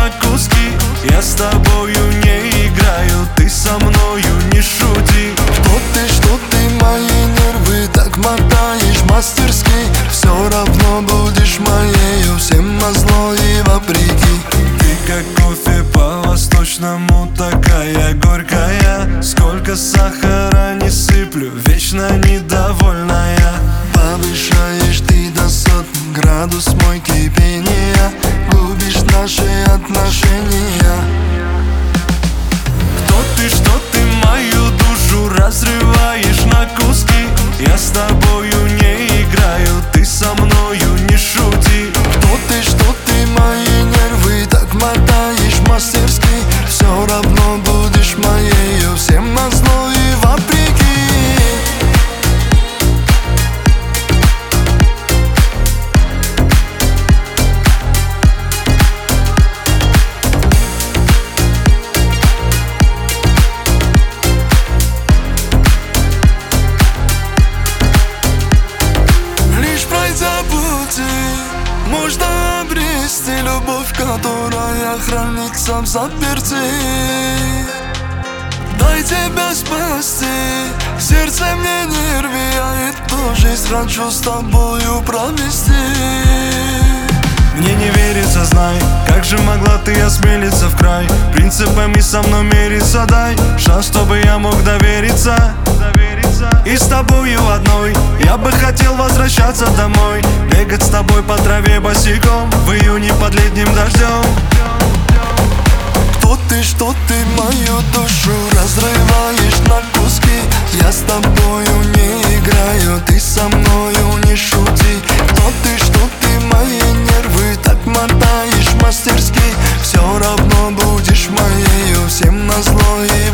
на куски. Я с тобою не играю, ты со мною не шути. Что ты мои нервы так мотаешь мастерски. Все равно будешь моею, всем назло и вопреки. Ты как кофе по-восточному, такая горькая. Сколько сахара не сыплю, вечно недовольная. Повышаешь ты до сотни, градус мой кипения. Губишь наши отношения. Кто ты, что ты мою душу разрываешь на куски. Я с тобою не играю, ты со мною не шути. Что ты мои нервы так мотаешь мастерски. Все равно будешь моею, всем назло и вопреки. Можно обрести любовь, которая хранится в заперти. Дай тебя спасти, сердце мне не рви. Я эту жизнь хочу с тобою провести. Мне не верится, знай, как же могла ты осмелиться в край. Принципами со мной мериться, дай шанс, чтобы я мог довериться. И с тобою одной я бы хотел возвращаться домой. Бегать с тобой по траве босиком в июне под летним дождем. Что ты мою душу разрываешь на куски. Я с тобою не играю, ты со мною не шути. Что ты мои нервы так мотаешь мастерски. Все равно будешь моею, всем назло и